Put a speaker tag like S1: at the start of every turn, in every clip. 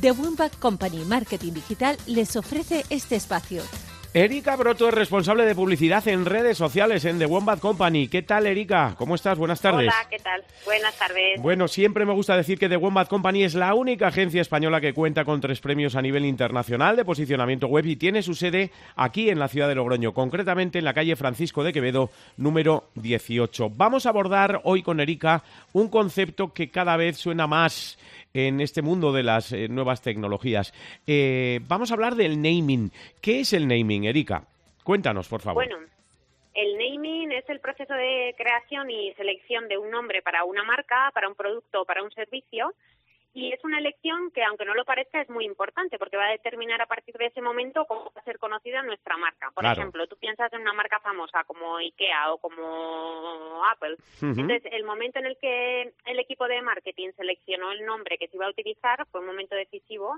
S1: The Wombat Company Marketing Digital les ofrece este espacio.
S2: Erika Broto es responsable de publicidad en redes sociales en The Wombat Company. ¿Qué tal, Erika? ¿Cómo estás? Buenas tardes.
S3: Hola, ¿qué tal? Buenas tardes.
S2: Bueno, siempre me gusta decir que The Wombat Company es la única agencia española que cuenta con 3 premios a nivel internacional de posicionamiento web y tiene su sede aquí en la ciudad de Logroño, concretamente en la calle Francisco de Quevedo, número 18. Vamos a abordar hoy con Erika un concepto que cada vez suena más en este mundo de las nuevas tecnologías. Vamos a hablar del naming. ¿Qué es el naming, Erika? Cuéntanos, por favor.
S3: Bueno, el naming es el proceso de creación y selección de un nombre para una marca, para un producto o para un servicio. Y es una elección que, aunque no lo parezca, es muy importante porque va a determinar a partir de ese momento cómo va a ser conocida nuestra marca. Por ejemplo, tú piensas en una marca famosa como IKEA o como Apple. Entonces, el momento en el que el equipo de marketing seleccionó el nombre que se iba a utilizar fue un momento decisivo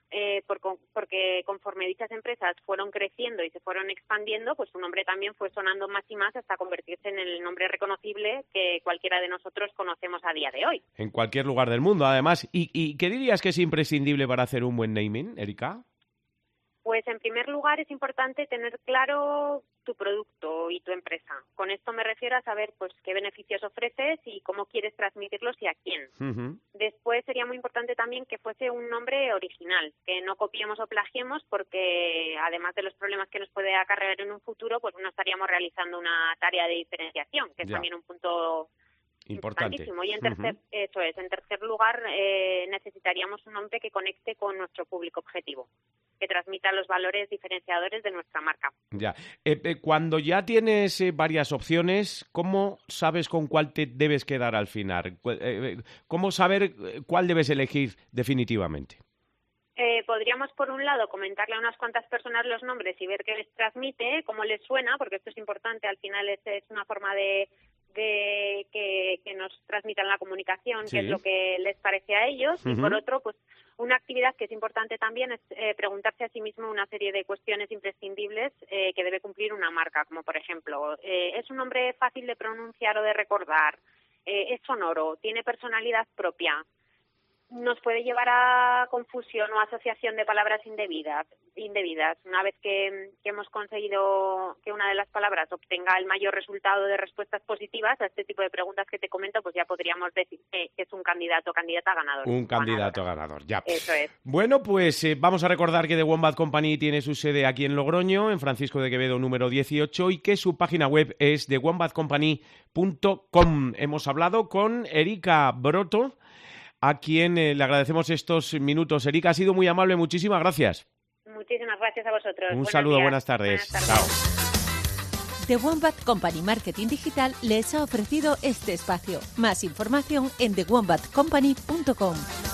S3: porque conforme dichas empresas fueron creciendo y se fueron expandiendo, pues su nombre también fue sonando más y más hasta convertirse en el nombre reconocible que cualquiera de nosotros conocemos a día de hoy.
S2: En cualquier lugar del mundo, además. ¿Y qué dirías que es imprescindible para hacer un buen naming, Erika?
S3: Pues en primer lugar es importante tener claro tu producto y tu empresa. Con esto me refiero a saber pues qué beneficios ofreces y cómo quieres transmitirlos y a quién. Después sería muy importante también que fuese un nombre original, que no copiemos o plagiemos porque además de los problemas que nos puede acarrear en un futuro, pues no estaríamos realizando una tarea de diferenciación, que es también un punto importantísimo. Y en tercer lugar necesitaríamos un nombre que conecte con nuestro público objetivo, que transmita los valores diferenciadores de nuestra marca.
S2: Ya. Cuando ya tienes varias opciones, ¿cómo sabes con cuál te debes quedar al final? ¿Cómo saber cuál debes elegir definitivamente?
S3: Podríamos, por un lado, comentarle a unas cuantas personas los nombres y ver qué les transmite, cómo les suena, porque esto es importante, al final es una forma de que nos transmitan la comunicación, qué es lo que les parece a ellos, y por otro, pues una actividad que es importante también es preguntarse a sí mismo una serie de cuestiones imprescindibles que debe cumplir una marca, como por ejemplo, ¿es un nombre fácil de pronunciar o de recordar? ¿Es sonoro? ¿Tiene personalidad propia? ¿Nos puede llevar a confusión o asociación de palabras indebidas? Una vez que hemos conseguido que una de las palabras obtenga el mayor resultado de respuestas positivas a este tipo de preguntas que te comento, pues ya podríamos decir que es un candidato o candidata ganador.
S2: Un candidato ganador, ya.
S3: Eso es.
S2: Bueno, pues vamos a recordar que The Wombat Company tiene su sede aquí en Logroño, en Francisco de Quevedo número 18, y que su página web es thewombatcompany.com. Hemos hablado con Erika Broto, a quien le agradecemos estos minutos. Erika, ha sido muy amable, muchísimas gracias.
S3: Muchísimas gracias a vosotros.
S2: Un saludo, buenas tardes. Chao.
S1: The Wombat Company Marketing Digital les ha ofrecido este espacio. Más información en thewombatcompany.com.